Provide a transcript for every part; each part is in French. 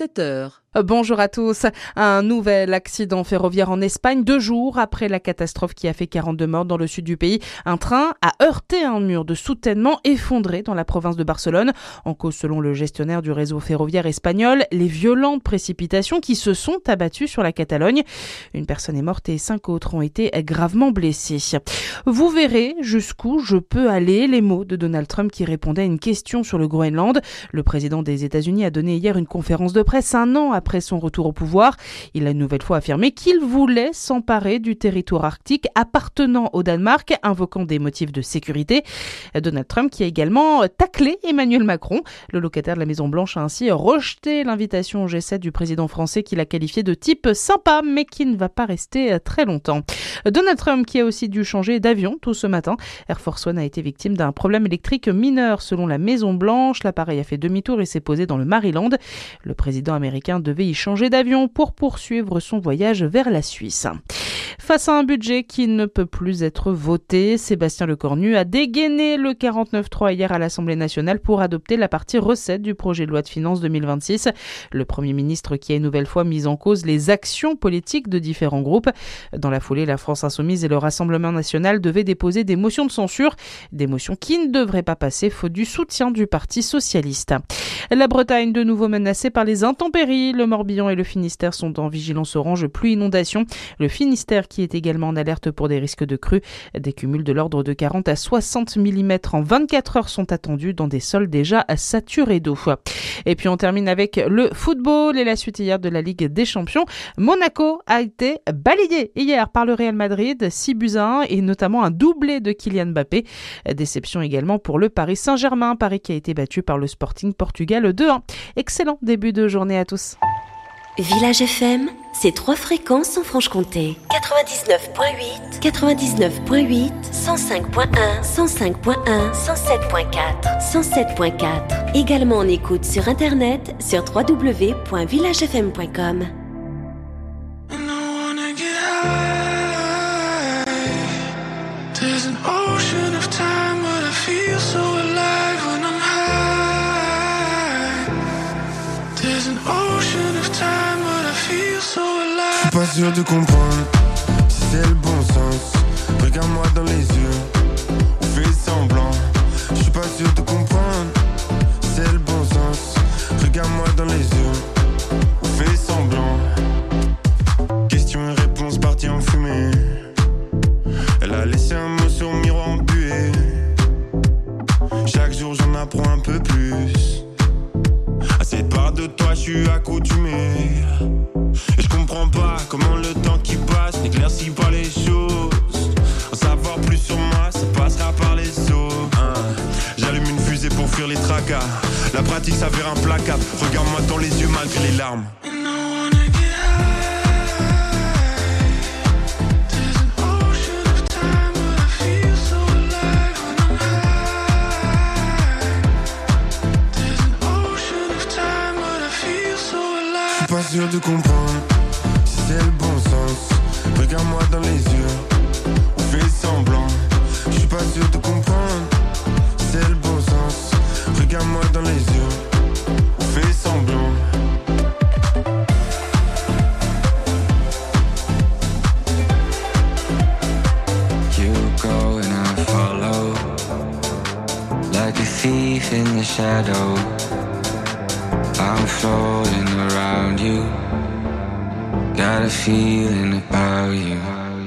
7h. Bonjour à tous. Un nouvel accident ferroviaire en Espagne, 2 jours après la catastrophe qui a fait 42 morts dans le sud du pays. Un train a heurté un mur de soutènement effondré dans la province de Barcelone. En cause, selon le gestionnaire du réseau ferroviaire espagnol, les violentes précipitations qui se sont abattues sur la Catalogne. Une personne est morte et 5 autres ont été gravement blessés. Vous verrez jusqu'où je peux aller, les mots de Donald Trump qui répondait à une question sur le Groenland. Le président des États-Unis a donné hier une conférence de presse un an après son retour au pouvoir. Il a une nouvelle fois affirmé qu'il voulait s'emparer du territoire arctique appartenant au Danemark, invoquant des motifs de sécurité. Donald Trump qui a également taclé Emmanuel Macron. Le locataire de la Maison-Blanche a ainsi rejeté l'invitation au G7 du président français qu'il a qualifié de type sympa, mais qui ne va pas rester très longtemps. Donald Trump qui a aussi dû changer d'avion tout ce matin. Air Force One a été victime d'un problème électrique mineur selon la Maison-Blanche. L'appareil a fait demi-tour et s'est posé dans le Maryland. Le président américain devait y changer d'avion pour poursuivre son voyage vers la Suisse. Face à un budget qui ne peut plus être voté, Sébastien Lecornu a dégainé le 49.3 hier à l'Assemblée nationale pour adopter la partie recettes du projet de loi de finances 2026. Le Premier ministre qui a une nouvelle fois mis en cause les actions politiques de différents groupes. Dans la foulée, la France Insoumise et le Rassemblement national devaient déposer des motions de censure, des motions qui ne devraient pas passer faute du soutien du Parti socialiste. La Bretagne de nouveau menacée par les intempéries. Le Morbihan et le Finistère sont en vigilance orange pluie-inondation. Le Finistère qui est également en alerte pour des risques de crues. Des cumuls de l'ordre de 40 à 60 mm en 24 heures sont attendus dans des sols déjà saturés d'eau. Et puis on termine avec le football et la suite hier de la Ligue des Champions. Monaco a été balayé hier par le Real Madrid, 6-1 et notamment un doublé de Kylian Mbappé. Déception également pour le Paris Saint-Germain, Paris qui a été battu par le Sporting Portugal 2-1. Excellent début de journée à tous. Village FM, c'est 3 fréquences en Franche-Comté. 99.8, 99.8, 105.1, 105.1, 107.4, 107.4. Également en écoute sur internet sur www.villagefm.com. Pas sûr de comprendre si c'est le bon sens. Regarde-moi dans les yeux, on fait semblant. Je suis pas sûr de comprendre si c'est le bon sens. Regarde-moi dans les yeux, on fait semblant. Question et réponse partie en fumée. Elle a laissé un mot sur le miroir embué. Chaque jour j'en apprends un peu plus. À cette part de toi je suis accoutumé. Et je comprends pas comment le temps qui passe n'éclaircit pas les choses. En savoir plus sur moi, ça passera par les os. J'allume une fusée pour fuir les tracas. La pratique s'avère implacable. Regarde-moi dans les yeux malgré les larmes. Pas sûr de comprendre si c'est le bon sens. Regarde-moi dans les yeux, on fait semblant. Je suis pas sûr de comprendre si c'est le bon sens. Regarde-moi dans les yeux, on fait semblant. You go and I follow, like a thief in the shadow. I'm floating around you, got a feeling about you.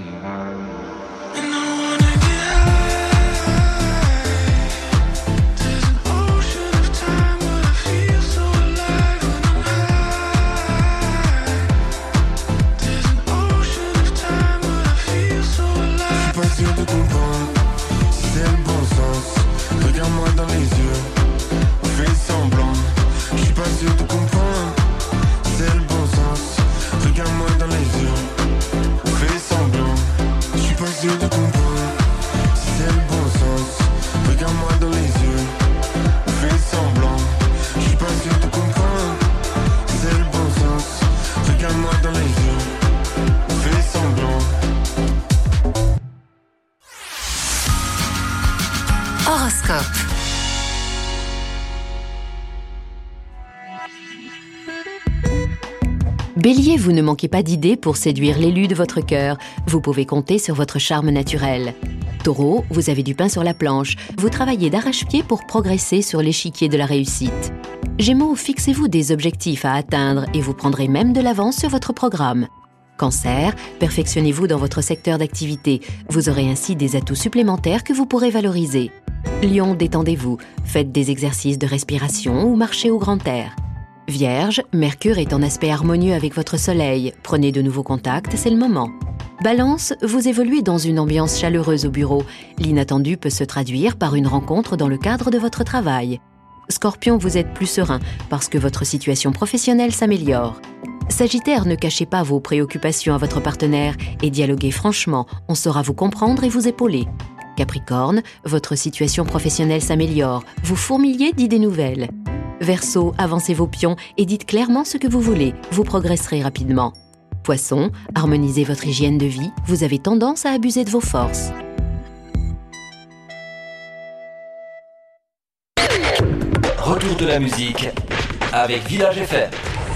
Horoscope. Bélier, vous ne manquez pas d'idées pour séduire l'élu de votre cœur. Vous pouvez compter sur votre charme naturel. Taureau, vous avez du pain sur la planche. Vous travaillez d'arrache-pied pour progresser sur l'échiquier de la réussite. Gémeaux, fixez-vous des objectifs à atteindre et vous prendrez même de l'avance sur votre programme. Cancer, perfectionnez-vous dans votre secteur d'activité. Vous aurez ainsi des atouts supplémentaires que vous pourrez valoriser. Lion, détendez-vous. Faites des exercices de respiration ou marchez au grand air. Vierge, Mercure est en aspect harmonieux avec votre soleil. Prenez de nouveaux contacts, c'est le moment. Balance, vous évoluez dans une ambiance chaleureuse au bureau. L'inattendu peut se traduire par une rencontre dans le cadre de votre travail. Scorpion, vous êtes plus serein parce que votre situation professionnelle s'améliore. Sagittaire, ne cachez pas vos préoccupations à votre partenaire et dialoguez franchement, on saura vous comprendre et vous épauler. Capricorne, votre situation professionnelle s'améliore, vous fourmillez d'idées nouvelles. Verseau, avancez vos pions et dites clairement ce que vous voulez, vous progresserez rapidement. Poisson, harmonisez votre hygiène de vie, vous avez tendance à abuser de vos forces. Retour de la musique avec Village FM.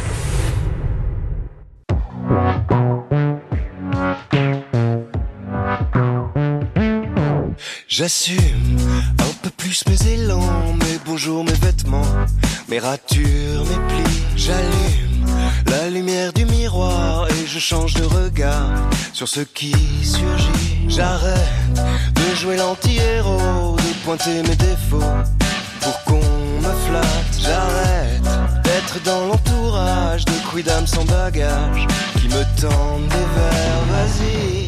J'assume un peu plus mes élans, mes beaux jours, mes vêtements, mes ratures, mes plis. J'allume la lumière du miroir et je change de regard sur ce qui surgit. J'arrête de jouer l'anti-héros, de pointer mes défauts pour qu'on me flatte. J'arrête d'être dans l'entourage de quidam sans bagage qui me tendent des verres. Vas-y.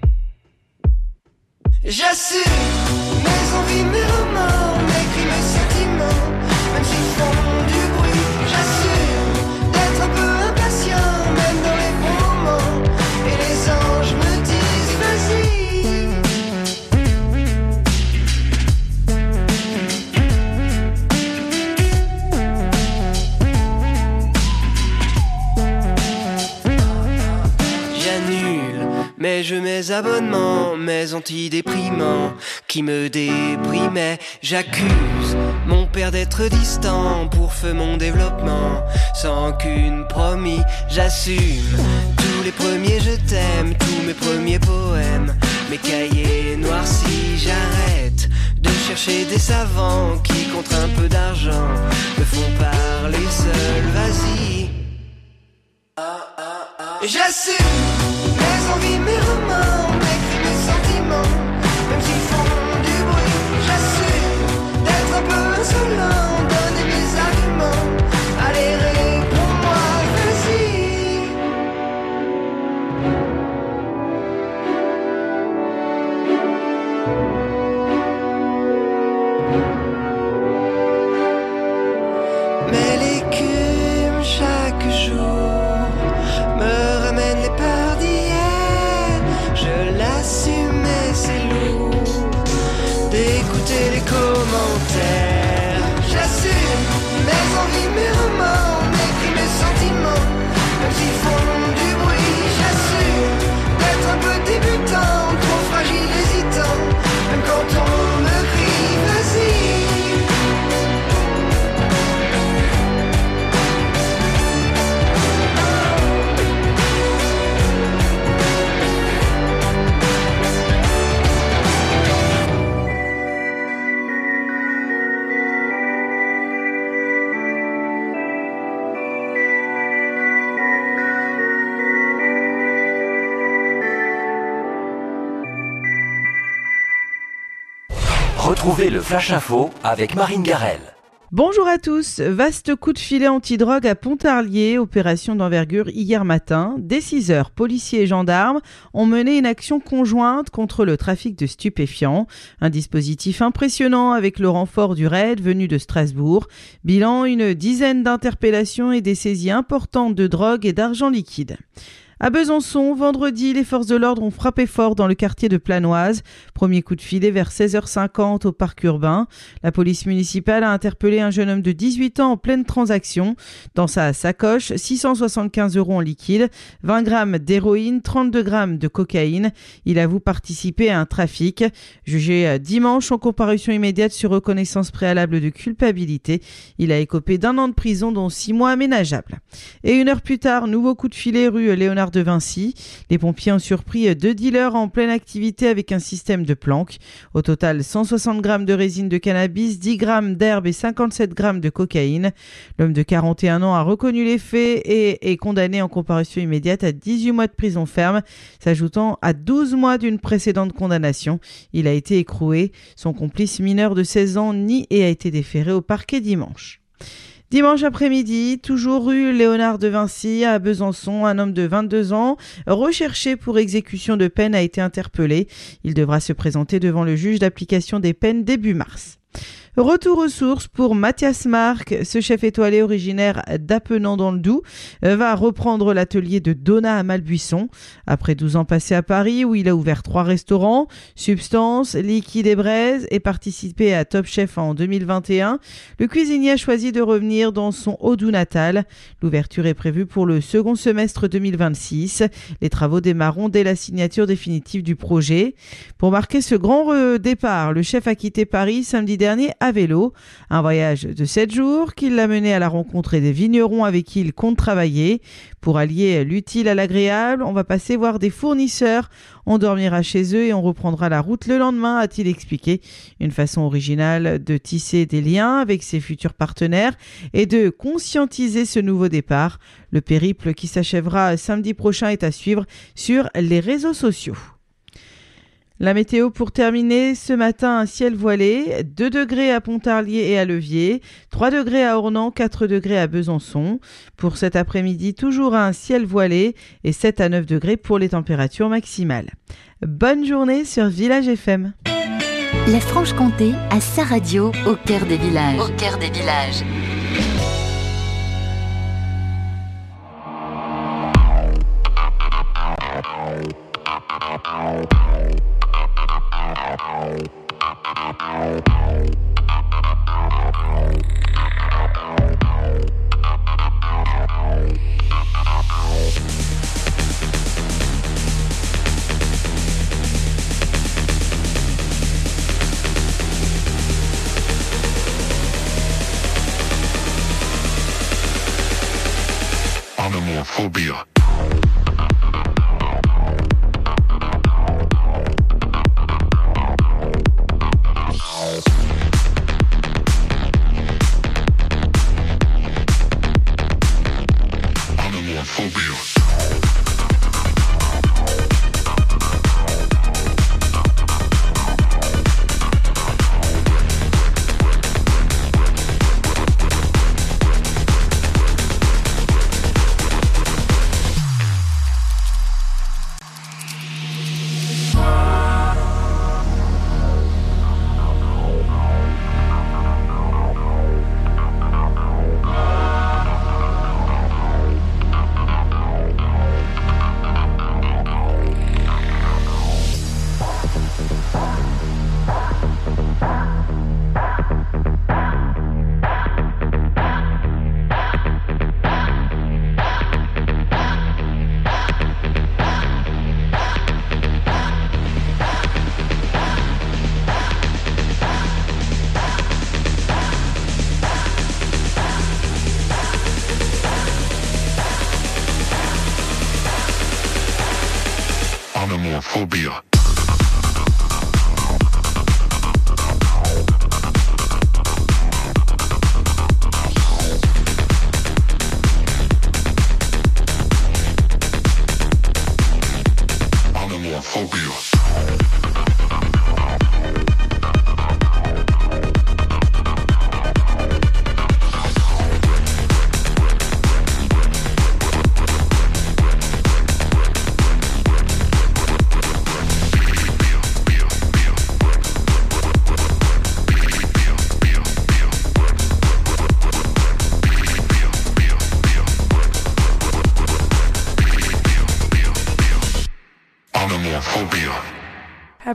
J'assume mes envies, mes remords, mes crimes, mes sentiments, même s'ils font du bruit. J'assume d'être un peu impatient, même dans les bons moments. Et les anges me disent vas-y. J'annule mes jeux, mes abonnements, mes antidéprimants qui me déprimaient. J'accuse mon père d'être distant pour feu mon développement. Sans qu'une promis, j'assume tous les premiers je t'aime, tous mes premiers poèmes, mes cahiers noircis. J'arrête de chercher des savants qui, contre un peu d'argent, me font parler seul. Vas-y. J'assume mes envies, mes remords, mes crimes, mes sentiments, même s'ils font du bruit. J'assume d'être un peu insolent, donner mes arguments. Allez, réponds-moi, vas-y. Mais l'écume chaque jour me ramène les peurs d'hier. Je l'assume mais c'est lourd d'écouter les commentaires. J'assume mes envies, mes remords, mes crimes, mes sentiments, même s'ils font du bruit. J'assume d'être un peu débutant, trop fragile, hésitant, même quand on me crie vas-y. Retrouvez le Flash Info avec Marine Garel. Bonjour à tous. Vaste coup de filet antidrogue à Pontarlier, opération d'envergure hier matin. Dès 6h, policiers et gendarmes ont mené une action conjointe contre le trafic de stupéfiants. Un dispositif impressionnant avec le renfort du RAID venu de Strasbourg. Bilan, une dizaine d'interpellations et des saisies importantes de drogue et d'argent liquide. À Besançon, vendredi, les forces de l'ordre ont frappé fort dans le quartier de Planoise. Premier coup de filet vers 16h50 au parc urbain. La police municipale a interpellé un jeune homme de 18 ans en pleine transaction. Dans sa sacoche, 675 € en liquide, 20 grammes d'héroïne, 32 grammes de cocaïne. Il avoue participer à un trafic. Jugé dimanche en comparution immédiate sur reconnaissance préalable de culpabilité, il a écopé d'1 an de prison dont 6 mois aménageables. Et 1 heure plus tard, nouveau coup de filet rue Léonard de Vinci. Les pompiers ont surpris 2 dealers en pleine activité avec un système de planque. Au total, 160 grammes de résine de cannabis, 10 grammes d'herbe et 57 grammes de cocaïne. L'homme de 41 ans a reconnu les faits et est condamné en comparution immédiate à 18 mois de prison ferme, s'ajoutant à 12 mois d'une précédente condamnation. Il a été écroué. Son complice mineur de 16 ans nie et a été déféré au parquet dimanche. Dimanche après-midi, toujours rue Léonard de Vinci à Besançon, un homme de 22 ans, recherché pour exécution de peine, a été interpellé. Il devra se présenter devant le juge d'application des peines début mars. Retour aux sources pour Mathias Marc. Ce chef étoilé originaire d'Appenant dans le Doubs va reprendre l'atelier de Donna à Malbuisson. Après 12 ans passés à Paris où il a ouvert 3 restaurants, Substance, Liquide et Braise, et participé à Top Chef en 2021, le cuisinier a choisi de revenir dans son Haut-Doubs natal. L'ouverture est prévue pour le second semestre 2026. Les travaux démarreront dès la signature définitive du projet. Pour marquer ce grand départ, le chef a quitté Paris samedi dernier à vélo. Un voyage de 7 jours qui l'a mené à la rencontre des vignerons avec qui il compte travailler. Pour allier l'utile à l'agréable, on va passer voir des fournisseurs, on dormira chez eux et on reprendra la route le lendemain, a-t-il expliqué. Une façon originale de tisser des liens avec ses futurs partenaires et de conscientiser ce nouveau départ. Le périple qui s'achèvera samedi prochain est à suivre sur les réseaux sociaux. La météo pour terminer, ce matin un ciel voilé, 2 degrés à Pontarlier et à Levier, 3 degrés à Ornans, 4 degrés à Besançon. Pour cet après-midi, toujours un ciel voilé et 7 à 9 degrés pour les températures maximales. Bonne journée sur Village FM. La Franche-Comté a sa radio au cœur des villages. Au cœur des villages. Animalphobia.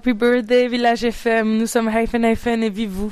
Happy birthday Village FM, nous sommes Hyphen et vive vous.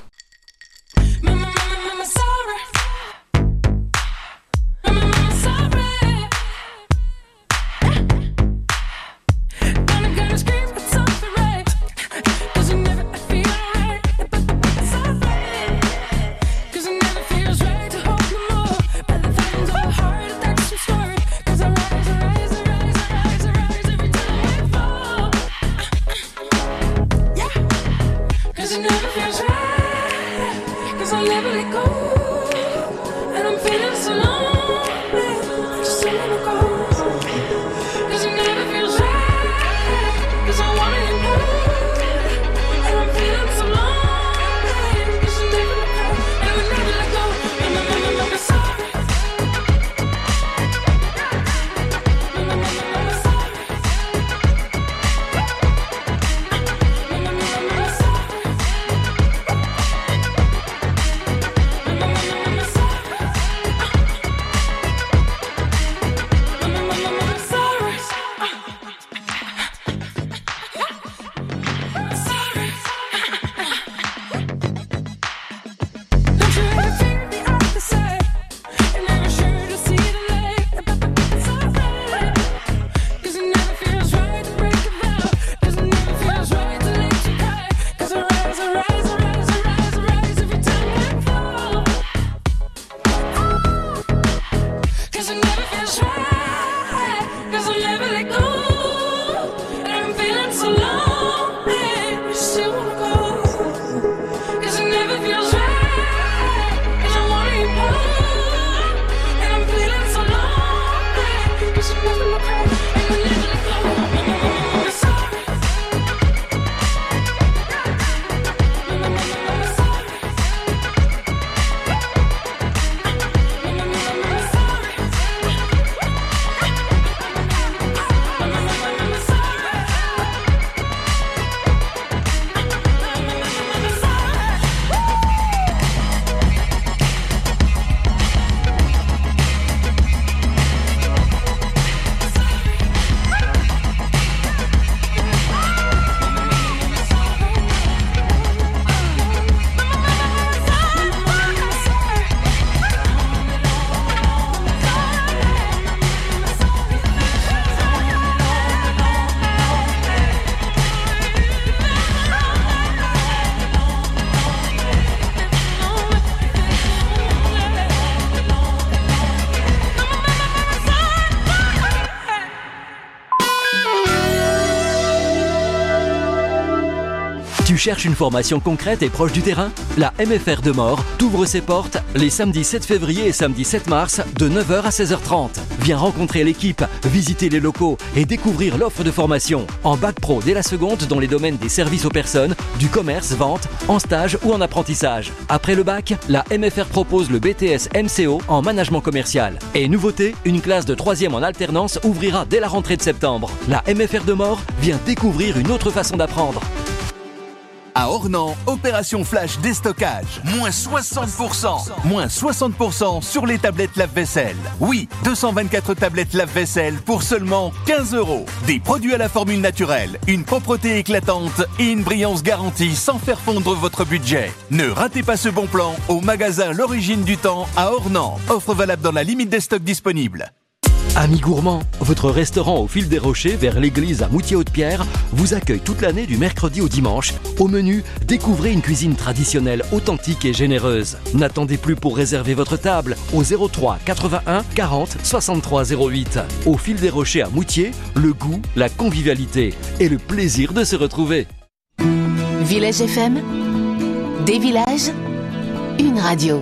Tu cherches une formation concrète et proche du terrain ? La MFR de Maure t'ouvre ses portes les samedis 7 février et samedi 7 mars de 9h à 16h30. Viens rencontrer l'équipe, visiter les locaux et découvrir l'offre de formation. En bac pro dès la seconde dans les domaines des services aux personnes, du commerce, vente, en stage ou en apprentissage. Après le bac, la MFR propose le BTS MCO en management commercial. Et nouveauté, une classe de 3e en alternance ouvrira dès la rentrée de septembre. La MFR de Maure vient découvrir une autre façon d'apprendre. À Ornans, opération flash déstockage. Moins 60%. Moins 60% sur les tablettes lave-vaisselle. Oui, 224 tablettes lave-vaisselle pour seulement 15 €. Des produits à la formule naturelle, une propreté éclatante et une brillance garantie sans faire fondre votre budget. Ne ratez pas ce bon plan au magasin L'Origine du Temps à Ornans. Offre valable dans la limite des stocks disponibles. Amis gourmands, votre restaurant au Fil des Rochers vers l'église à Moutier-Haute-Pierre vous accueille toute l'année du mercredi au dimanche. Au menu, découvrez une cuisine traditionnelle, authentique et généreuse. N'attendez plus pour réserver votre table au 03 81 40 63 08. Au Fil des Rochers à Moutier, le goût, la convivialité et le plaisir de se retrouver. Village FM, des villages, une radio.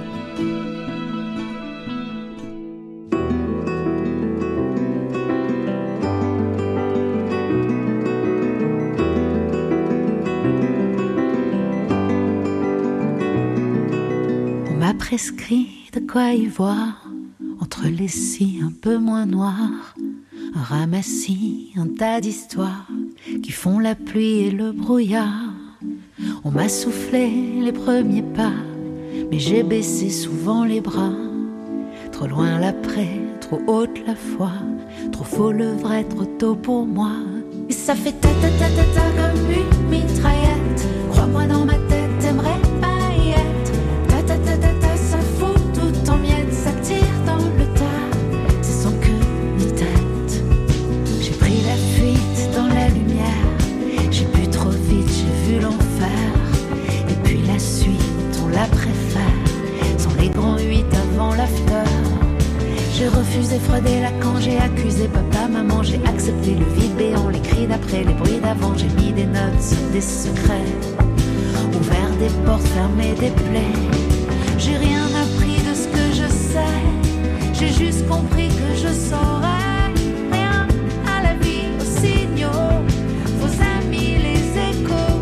Prescrit de quoi y voir entre les cils un peu moins noirs, un ramassis, un tas d'histoires qui font la pluie et le brouillard. On m'a soufflé les premiers pas, mais j'ai baissé souvent les bras. Trop loin l'après, trop haute la foi, trop faux le vrai, trop tôt pour moi. Et ça fait ta comme une mitraillette. Crois-moi dans ma tête, t'aimerais pas y être. Ta, ça fout tout en miettes, ça tire dans le tas, c'est sans queue ni tête. J'ai pris la fuite dans la lumière, j'ai bu trop vite, j'ai vu l'enfer. Et puis la suite, on la préfère, sans les grands 8 avant l'after. J'ai refusé Freud et Lacan, j'ai accusé papa, maman, j'ai accepté le vide béant, les cris d'après, les bruits d'avant, j'ai mis des notes sur des secrets, ouvert des portes, fermé des plaies. J'ai rien appris de ce que je sais, j'ai juste compris que je saurais rien à la vie, aux signaux, vos amis, les échos.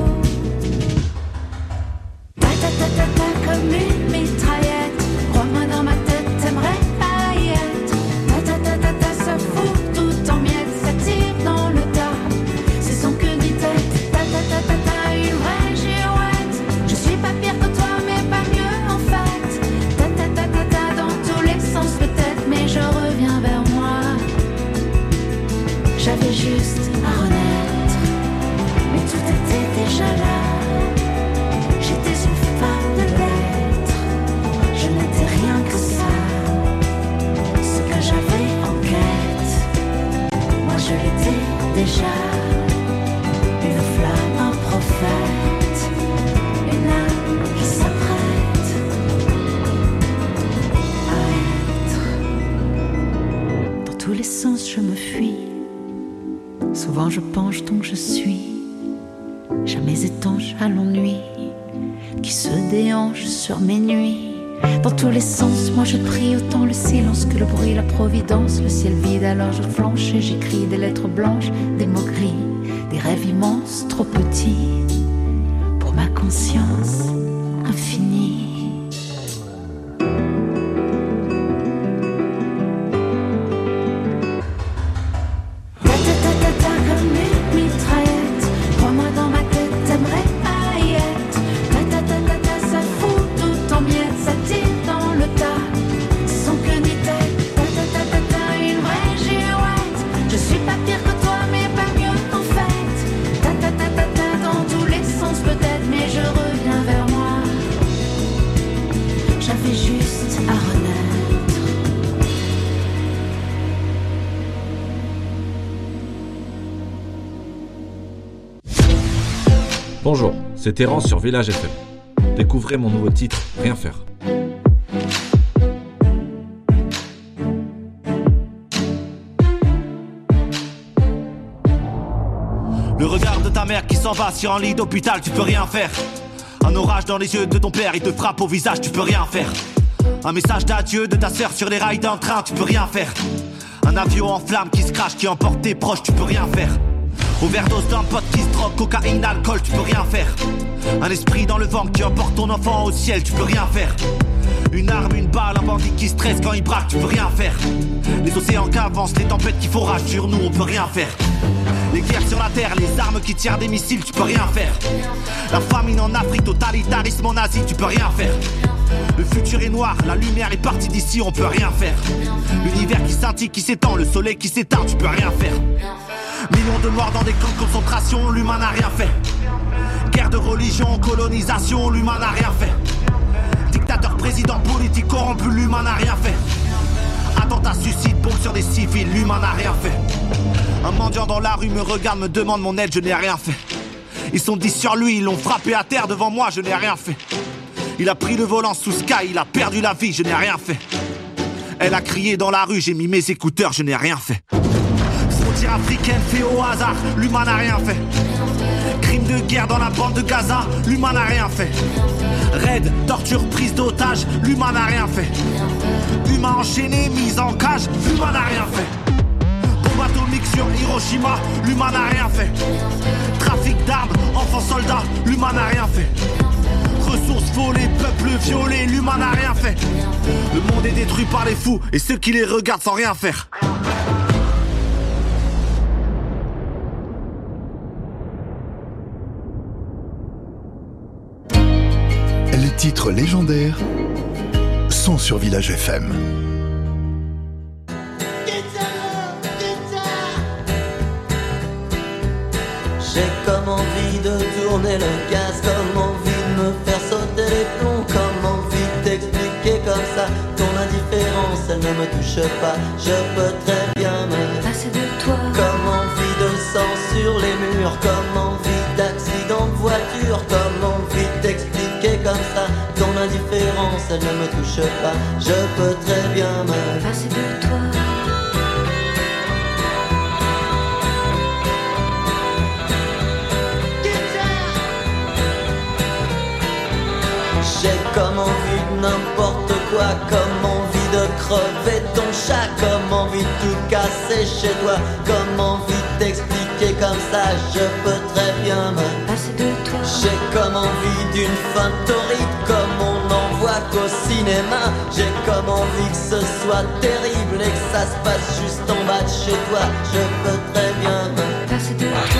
Ta comme une mitraillette, crois-moi dans ma tête, t'aimerais. Ça fout tout en miettes, ça tire dans le tas, c'est sans queue ni tête. Une vraie girouette. Je suis pas pire que toi, mais pas mieux en fait. Dans tous les sens peut-être, mais je reviens vers moi. J'avais juste à renaître, mais tout était déjà là. J'étais une femme de lettres, je n'étais rien que ça. Ce que j'avais en quête, moi je l'étais déjà. Une flamme, un prophète, une âme qui s'apprête à être. Dans tous les sens je me fuis, souvent je penche donc je suis, jamais étanche à l'ennui qui se déhanche sur mes nuits. Dans tous les sens, moi je prie autant le silence que le bruit, la providence, le ciel vide, alors je flanche et j'écris des lettres blanches, des mots gris, des rêves immenses, trop petits, pour ma conscience infinie. Comme une mitraillette, crois-moi dans ma tête, t'aimerais pas y être. Ça fout tout en miettes, ça tire dans le tas, sans queue ni tête. Une vraie girouette. Je suis pas pire que toi, mais pas mieux en fait. Dans tous les sens peut-être, mais je reviens vers moi. J'avais juste à renaître. Bonjour, c'est Terence sur Village FM. Découvrez mon nouveau titre, Rien faire. Le regard de ta mère qui s'en va sur un lit d'hôpital, tu peux rien faire. Un orage dans les yeux de ton père, il te frappe au visage, tu peux rien faire. Un message d'adieu de ta sœur sur les rails d'un train, tu peux rien faire. Un avion en flammes qui se crache, qui emporte tes proches, tu peux rien faire. Overdose d'un pote qui se drogue, cocaïne, alcool, tu peux rien faire. Un esprit dans le vent qui emporte ton enfant au ciel, tu peux rien faire. Une arme, une balle, un bandit qui stresse quand il braque, tu peux rien faire. Les océans qui avancent, les tempêtes qui font rage sur nous, on peut rien faire. Les guerres sur la terre, les armes qui tirent des missiles, tu peux rien faire. La famine en Afrique, totalitarisme en Asie, tu peux rien faire. Le futur est noir, la lumière est partie d'ici, on peut rien faire. L'univers qui scintille, qui s'étend, le soleil qui s'éteint, tu peux rien faire. Millions de morts dans des camps de concentration, l'humain n'a rien fait. Guerre de religion, colonisation, l'humain n'a rien fait. Dictateur, président, politique corrompu, l'humain n'a rien fait. Attentat, suicide, bombe sur des civils, l'humain n'a rien fait. Un mendiant dans la rue me regarde, me demande mon aide, je n'ai rien fait. Ils sont 10 sur lui, ils l'ont frappé à terre devant moi, je n'ai rien fait. Il a pris le volant sous Sky, il a perdu la vie, je n'ai rien fait. Elle a crié dans la rue, j'ai mis mes écouteurs, je n'ai rien fait. Frontière africaine fait au hasard, l'humain n'a rien fait. Crime de guerre dans la bande de Gaza, l'humain n'a rien fait. Raid, torture, prise d'otage, l'humain n'a rien fait. Humain enchaîné, mise en cage, l'humain n'a rien fait. Bombe atomique sur Hiroshima, l'humain n'a rien fait. Trafic d'armes, enfants soldats, l'humain n'a rien fait. Ressources volées, peuples violés, l'humain n'a rien fait. Le monde est détruit par les fous et ceux qui les regardent sans rien faire. Les titres légendaires sont sur Village FM. J'ai comme envie de tourner le gaz, comme envie de me faire sauter les plombs, comme envie de t'expliquer comme ça. Ton indifférence, elle ne me touche pas. Je peux très bien me passer de toi. Comme envie de sang sur les murs, comme envie d'accident de voiture, comme envie de t'expliquer comme ça. Ton indifférence, elle ne me touche pas. Je peux très bien me passer de toi. J'ai comme envie de n'importe quoi, comme envie de crever ton chat, comme envie de tout casser chez toi, comme envie de t'expliquer comme ça. Je peux très bien me passer de toi. J'ai comme envie d'une fin torride, comme on n'en voit qu'au cinéma. J'ai comme envie que ce soit terrible et que ça se passe juste en bas de chez toi. Je peux très bien me passer de toi.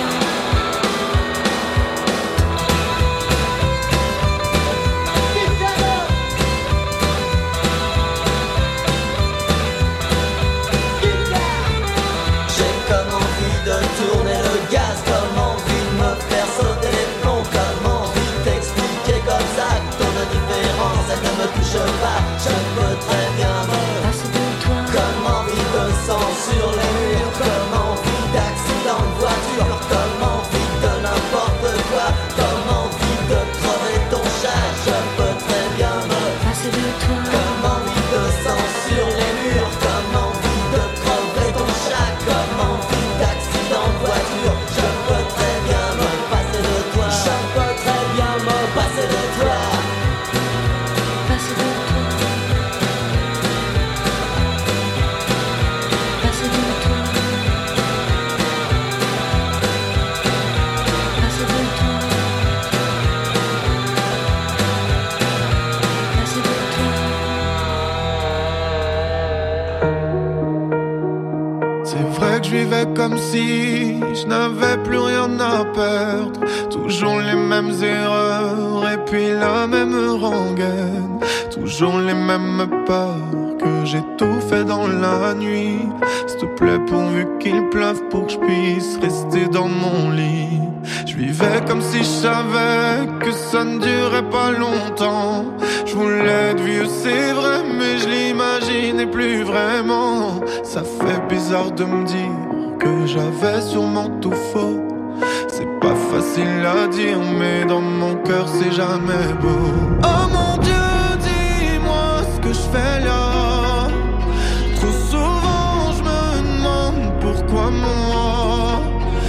Je peux très bien me passer de toi. Comme envie de sang sur les murs, comme envie d'accident de voiture, comme envie de n'importe quoi, comme envie de crever ton chat. Je peux très bien me passer de toi. Comme envie de sang sur les murs, comme envie de crever ton chat, comme envie d'accident de voiture. Je peux très bien me passer de toi. Je peux très bien me passer de toi. Je vivais comme si je n'avais plus rien à perdre. Toujours les mêmes erreurs et puis la même rengaine. Toujours les mêmes peurs que j'ai tout fait dans la nuit. S'il te plaît pourvu qu'il pleuve pour que je puisse rester dans mon lit. Je vivais comme si je savais que ça ne durait pas longtemps. Je voulais être vieux c'est vrai mais je l'imaginais plus vraiment. Ça fait bizarre de me dire que j'avais sûrement tout faux. C'est pas facile à dire mais dans mon cœur c'est jamais beau. Oh mon Dieu, dis-moi ce que je fais là. Trop souvent je me demande pourquoi moi.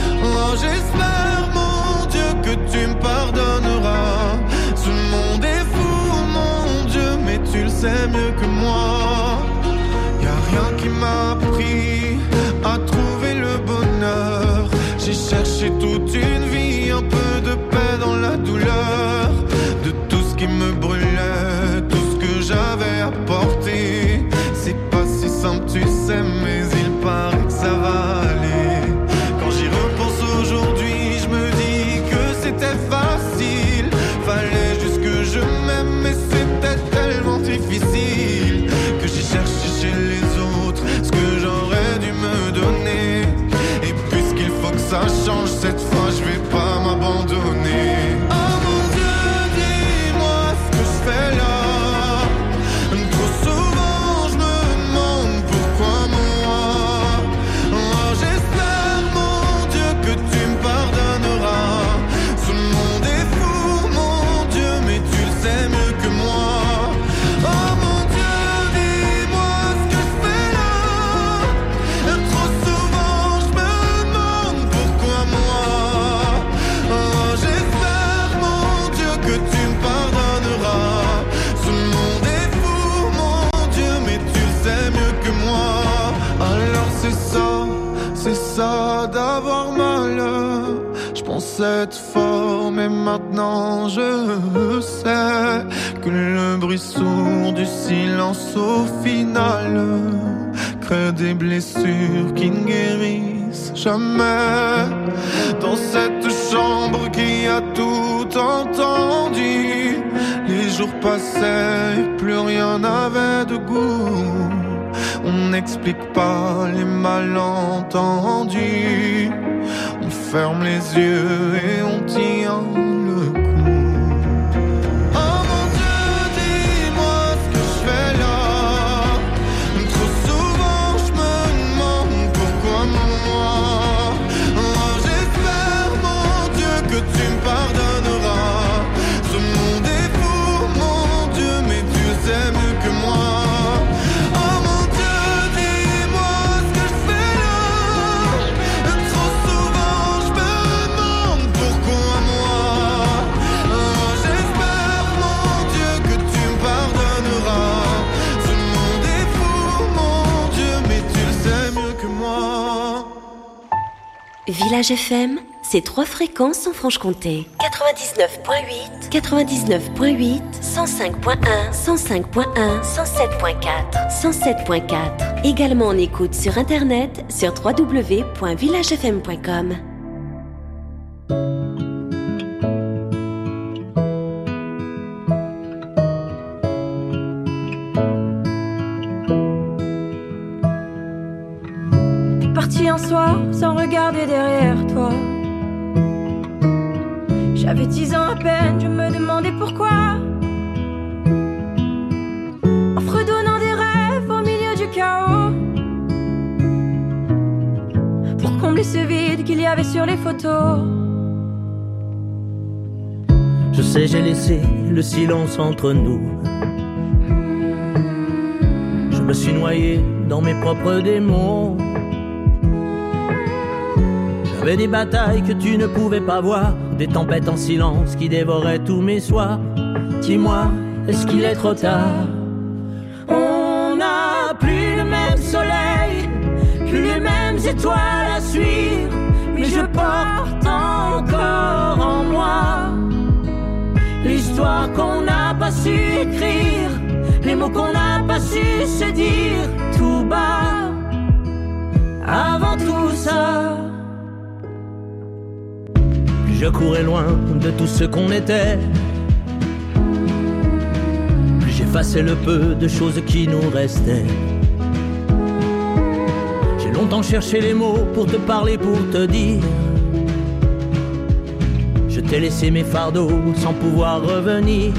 Oh j'espère mon Dieu que tu me pardonneras. Ce monde est fou mon Dieu mais tu le sais mieux que moi. Y'a rien qui m'a appris à trouver le bonheur. J'ai cherché toute une vie, un peu de paix dans la douleur. De tout ce qui me brûlait, tout ce que j'avais apporté. C'est pas si simple tu sais mais il paraît que ça va aller. Quand j'y repense aujourd'hui, je me dis que c'était facile. Fallait juste que je m'aime mais c'était tellement difficile. Que j'ai cherché chez les autres ce que j'aurais dû me donner. Et puisqu'il faut que ça change cette fois, je vais pas m'abandonner. Oh mon Dieu, dis-moi ce que je fais là. Trop souvent je me demande pourquoi moi. Oh j'espère mon Dieu que tu me pardonneras. Ce monde est fou mon Dieu mais tu le sais mieux que moi. Oh mon Dieu, dis-moi ce que je fais là. Trop souvent je me demande pourquoi moi. Oh j'espère mon Dieu que tu me pardonneras. Ce monde est fou mon Dieu mais tu le sais mieux que moi. Alors c'est ça d'avoir mal. Je pensais être fort mais maintenant je sais que le bruit sourd du silence au final crée des blessures qui ne guérissent jamais. Dans cette chambre qui a tout entendu, les jours passaient et plus rien n'avait de goût. On n'explique pas les malentendus. On ferme les yeux et on tient le coup. Oh mon Dieu, dis-moi ce que je fais là. Trop souvent je me demande pourquoi moi. Oh, j'espère mon Dieu que tu me pardonneras. Ce monde est fou mon Dieu, mais tu sais mieux que moi. Village FM, c'est 3 fréquences en Franche-Comté. 99.8, 99.8, 105.1, 105.1, 107.4, 107.4. Également en écoute sur internet sur www.villagefm.com. Parti un soir sans regarder derrière toi. J'avais 10 ans à peine, je me demandais pourquoi. En fredonnant des rêves au milieu du chaos, pour combler ce vide qu'il y avait sur les photos. Je sais, j'ai laissé le silence entre nous. Je me suis noyé dans mes propres démons. J'avais des batailles que tu ne pouvais pas voir, des tempêtes en silence qui dévoraient tous mes soirs. Dis-moi, est-ce qu'il est trop tard? On n'a plus le même soleil, plus les mêmes étoiles à suivre, mais je porte encore en moi l'histoire qu'on n'a pas su écrire, les mots qu'on n'a pas su se dire tout bas. Avant tout ça, je courais loin de tout ce qu'on était. Plus j'effaçais le peu de choses qui nous restaient. J'ai longtemps cherché les mots pour te parler, pour te dire. Je t'ai laissé mes fardeaux sans pouvoir revenir.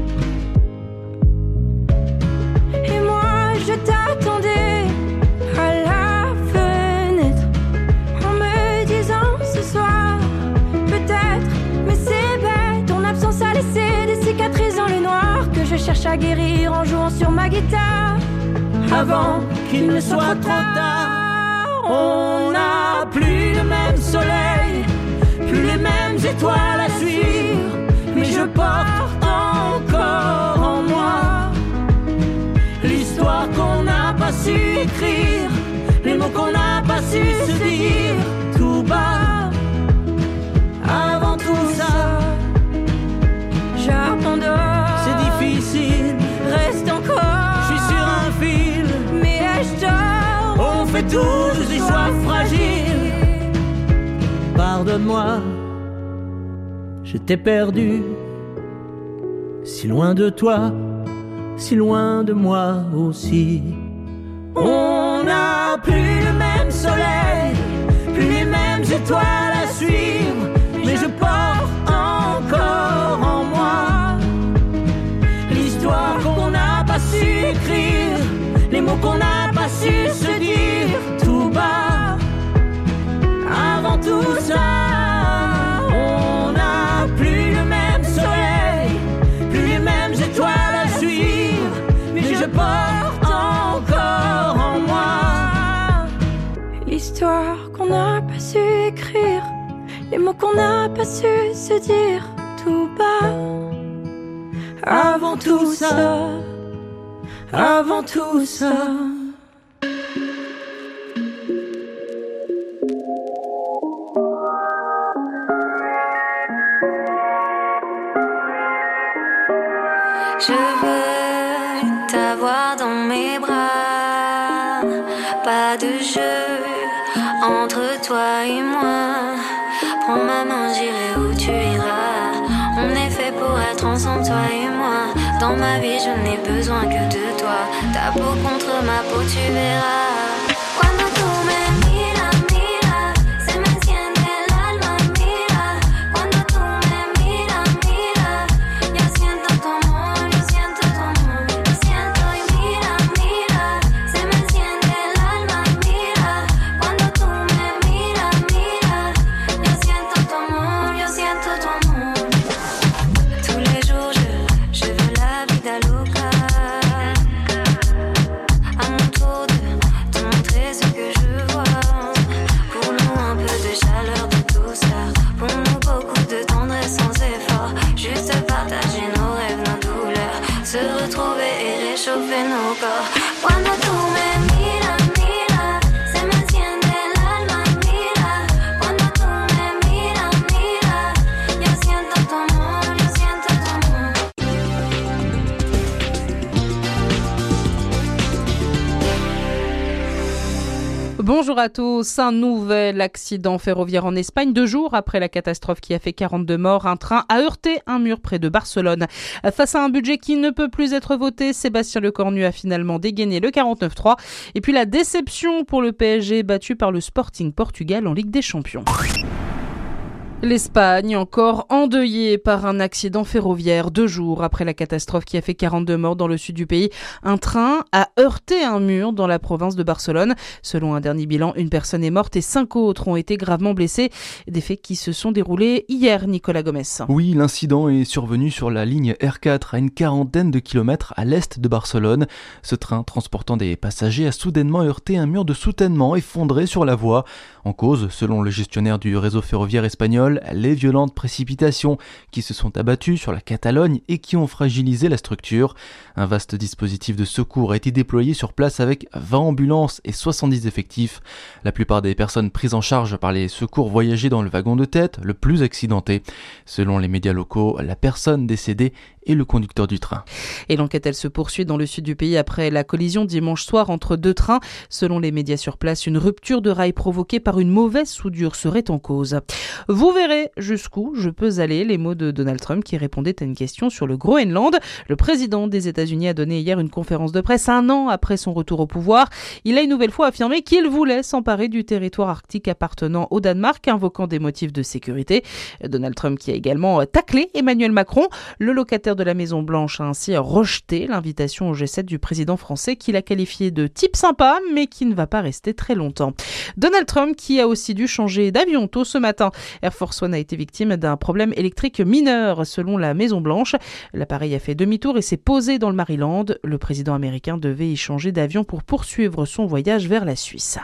Et moi je t'attendais à la fenêtre en me disant ce soir peut-être, mais c'est bête, ton absence a laissé des cicatrices dans le noir que je cherche à guérir en jouant sur ma guitare. Avant qu'il ne soit trop tard, on n'a plus le même soleil, plus les mêmes étoiles à suivre, mais je porte encore en moi l'histoire qu'on n'a pas su écrire, les mots qu'on n'a pas su se dire tout bas. Avant tout ça, j'abandonne. C'est difficile, reste encore. Je suis sur un fil, mais je dors. On fait tous des choix fragiles. Pardonne-moi, je t'ai perdu. Si loin de toi, si loin de moi aussi. On n'a plus le même soleil, plus les mêmes étoiles à suivre, mais je porte encore en moi l'histoire qu'on n'a pas su écrire, les mots qu'on n'a pas su se dire tout bas. Avant tout ça, on n'a plus le même soleil, plus les mêmes étoiles à suivre, mais je porte encore en moi l'histoire qu'on n'a pas su écrire, les mots qu'on n'a pas su se dire tout bas. Avant tout ça, avant tout ça. Je veux t'avoir dans mes bras, pas de jeu entre toi et moi. Prends ma main, j'irai où tu iras. On est fait pour être ensemble, toi et moi. Dans ma vie, je n'ai besoin que de toi. Ta peau contre ma peau, tu verras. Cuando tú me miras, miras, se me enciende el alma. corps. Cuando tú me miras, mira, se me enciende el alma, mira. Cuando tú me miras, mira, yo siento tu amor, yo siento tu amor. Bonjour à tous. Un nouvel accident ferroviaire en Espagne. 2 jours après la catastrophe qui a fait 42 morts, un train a heurté un mur près de Barcelone. Face à un budget qui ne peut plus être voté, Sébastien Lecornu a finalement dégainé le 49-3. Et puis la déception pour le PSG battu par le Sporting Portugal en Ligue des Champions. L'Espagne, encore endeuillée par un accident ferroviaire 2 jours après la catastrophe qui a fait 42 morts dans le sud du pays. Un train a heurté un mur dans la province de Barcelone. Selon un dernier bilan, une personne est morte et 5 autres ont été gravement blessés. Des faits qui se sont déroulés hier, Nicolas Gomes. Oui, l'incident est survenu sur la ligne R4 à une 40aine de kilomètres à l'est de Barcelone. Ce train transportant des passagers a soudainement heurté un mur de soutènement effondré sur la voie. En cause, selon le gestionnaire du réseau ferroviaire espagnol, les violentes précipitations qui se sont abattues sur la Catalogne et qui ont fragilisé la structure. Un vaste dispositif de secours a été déployé sur place avec 20 ambulances et 70 effectifs. La plupart des personnes prises en charge par les secours voyageaient dans le wagon de tête, le plus accidenté. Selon les médias locaux, la personne décédée est le conducteur du train. Et l'enquête, elle se poursuit dans le sud du pays après la collision dimanche soir entre 2 trains. Selon les médias sur place, une rupture de rail provoquée par une mauvaise soudure serait en cause. Vous verrez jusqu'où je peux aller, les mots de Donald Trump qui répondait à une question sur le Groenland. Le président des États-Unis a donné hier une conférence de presse 1 an après son retour au pouvoir. Il a une nouvelle fois affirmé qu'il voulait s'emparer du territoire arctique appartenant au Danemark, invoquant des motifs de sécurité. Donald Trump qui a également taclé Emmanuel Macron. Le locataire de la Maison-Blanche a ainsi rejeté l'invitation au G7 du président français qu'il a qualifié de type sympa, mais qui ne va pas rester très longtemps. Donald Trump qui a aussi dû changer d'avion tôt ce matin. Air Force One a été victime d'un problème électrique mineur, selon la Maison-Blanche. L'appareil a fait demi-tour et s'est posé dans le Maryland. Le président américain devait y changer d'avion pour poursuivre son voyage vers la Suisse.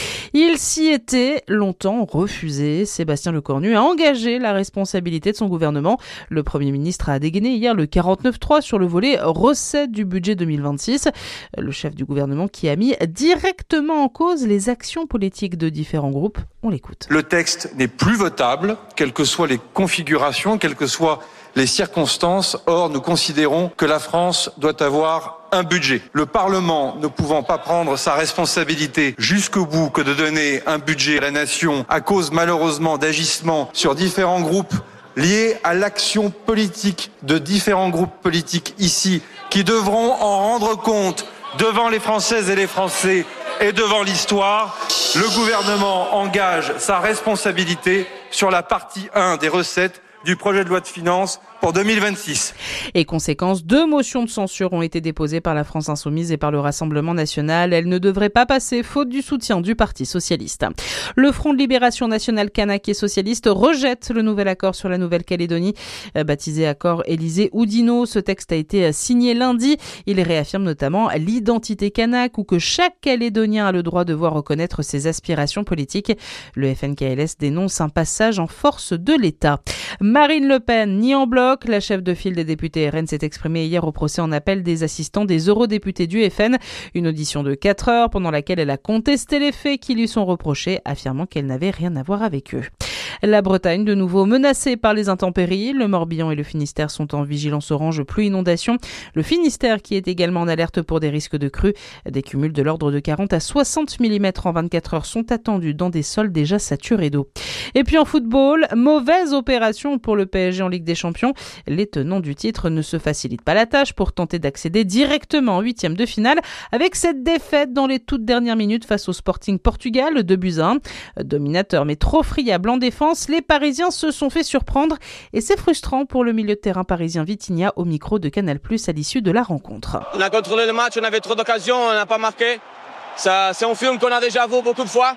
Il s'y était longtemps refusé. Sébastien Lecornu a engagé la responsabilité de son gouvernement. Le Premier ministre a dégainé hier le 49-3 sur le volet recettes du budget 2026. Le chef du gouvernement qui a mis directement en cause les actions politiques de différents groupes. On l'écoute. Le texte n'est plus votable, quelles que soient les configurations, quelles que soient les circonstances. Or, nous considérons que la France doit avoir un budget. Le Parlement ne pouvant pas prendre sa responsabilité jusqu'au bout que de donner un budget à la nation à cause malheureusement d'agissements sur différents groupes liés à l'action politique de différents groupes politiques ici qui devront en rendre compte devant les Françaises et les Français et devant l'histoire, le gouvernement engage sa responsabilité sur la partie 1 des recettes du projet de loi de finances pour 2026. Et conséquence, 2 motions de censure ont été déposées par la France Insoumise et par le Rassemblement National. Elles ne devraient pas passer faute du soutien du Parti Socialiste. Le Front de Libération Nationale Kanak et Socialiste rejette le nouvel accord sur la Nouvelle-Calédonie, baptisé accord Élysée-Oudinot. Ce texte a été signé lundi. Il réaffirme notamment l'identité kanak ou que chaque Calédonien a le droit de voir reconnaître ses aspirations politiques. Le FNKLS dénonce un passage en force de l'État. Marine Le Pen, ni en bloc. La chef de file des députés RN s'est exprimée hier au procès en appel des assistants des eurodéputés du FN. Une audition de 4 heures pendant laquelle elle a contesté les faits qui lui sont reprochés, affirmant qu'elle n'avait rien à voir avec eux. La Bretagne, de nouveau menacée par les intempéries. Le Morbihan et le Finistère sont en vigilance orange pluie-inondation. Le Finistère qui est également en alerte pour des risques de crues. Des cumuls de l'ordre de 40 à 60 mm en 24 heures sont attendus dans des sols déjà saturés d'eau. Et puis en football, mauvaise opération pour le PSG en Ligue des Champions. Les tenants du titre ne se facilitent pas la tâche pour tenter d'accéder directement en 8e de finale avec cette défaite dans les toutes dernières minutes face au Sporting Portugal, 2-1. Dominateur mais trop friable en défense, les Parisiens se sont fait surprendre et c'est frustrant pour le milieu de terrain parisien Vitinha au micro de Canal+ à l'issue de la rencontre. On a contrôlé le match, on avait trop d'occasions, on n'a pas marqué. Ça, c'est un film qu'on a déjà vu beaucoup de fois.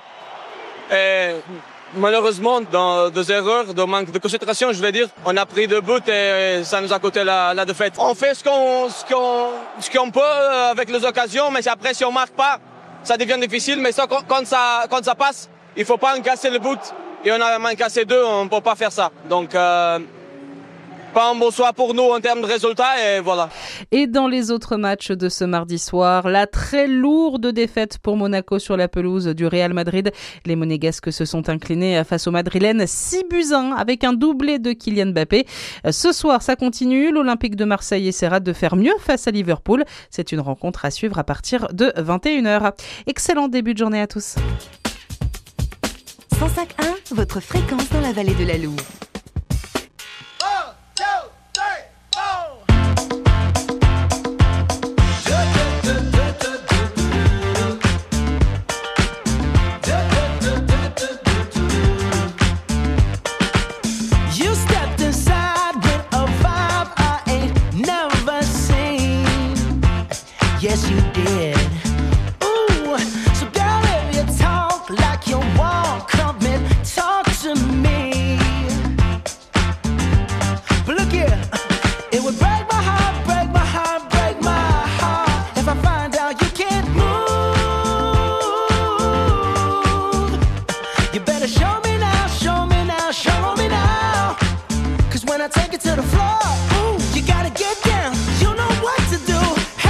Et malheureusement, dans des erreurs, de manque de concentration, je vais dire, on a pris 2 buts et ça nous a coûté la défaite. On fait ce qu'on peut avec les occasions, mais après, si on marque pas, ça devient difficile. Mais ça, quand ça passe, il faut pas en casser le but. Et on a cassé 2, on ne peut pas faire ça. Donc, pas un bon soir pour nous en termes de résultats et voilà. Et dans les autres matchs de ce mardi soir, la très lourde défaite pour Monaco sur la pelouse du Real Madrid. Les Monégasques se sont inclinés face aux Madrilènes 6-1 avec un doublé de Kylian Mbappé. Ce soir, ça continue. L'Olympique de Marseille essaiera de faire mieux face à Liverpool. C'est une rencontre à suivre à partir de 21h. Excellent début de journée à tous. 105.1, votre fréquence dans la vallée de la Loue. Yes, you did. Ooh, so girl, if you talk like you walk, come and talk to me. But look here, it would break my heart, break my heart, break my heart if I find out you can't move. You better show me now, show me now, show me now. 'Cause when I take it to the floor, ooh, you gotta get down. You know what to do.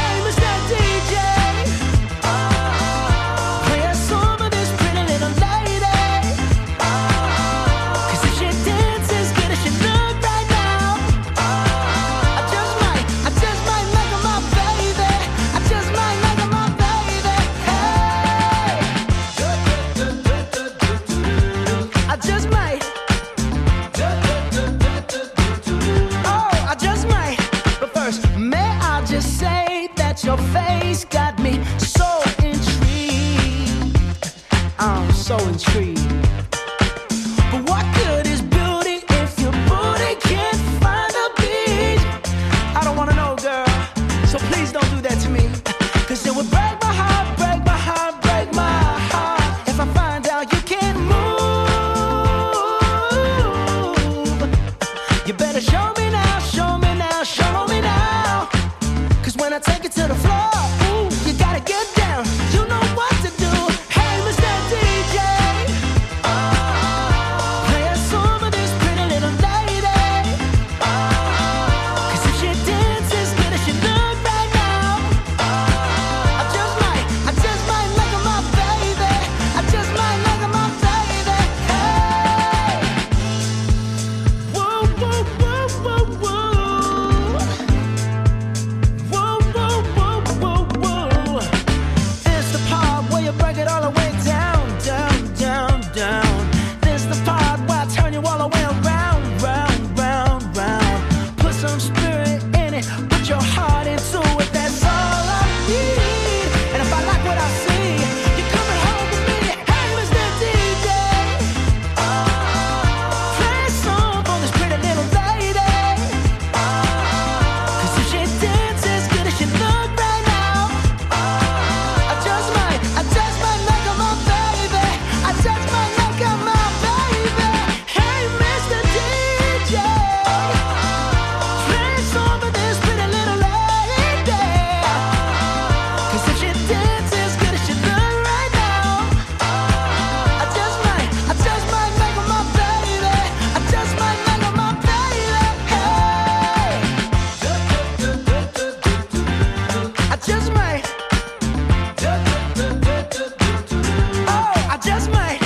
Your face got me so intrigued. I'm so intrigued. But what good is beauty if your booty can't find a beat? I don't wanna know, girl, so please don't do that to me. 'Cause it would break my heart, break my heart, break my heart if I find out you can't move. You better show me now, show me now, show me now. 'Cause when I take it to the floor, ooh, you gotta get down. You know what to do. Hey, Mr. DJ, play a song of this pretty little lady. 'Cause if she dances good as she look right now, I just might make her my baby. I just might make her my baby. Hey, whoa, whoa, whoa, whoa, whoa. It's the part where you break it all the way down, down, down, down. This the part where I turn you all the way around, round, round, round. Put some spirit in it, put your heart into it, that's all I need. And if I like what I see, you're coming home with me. Hey, Mr. DJ, play a song for this pretty little lady. 'Cause if she dances good as she look right now, I just might make her my baby. I just might make her my baby. Hey, Mr. DJ, play a song for this pretty little lady. 'Cause if she dances good as she look right now, I just might make her my baby. I just might make her my baby. Hey, I just might. Oh, I just might.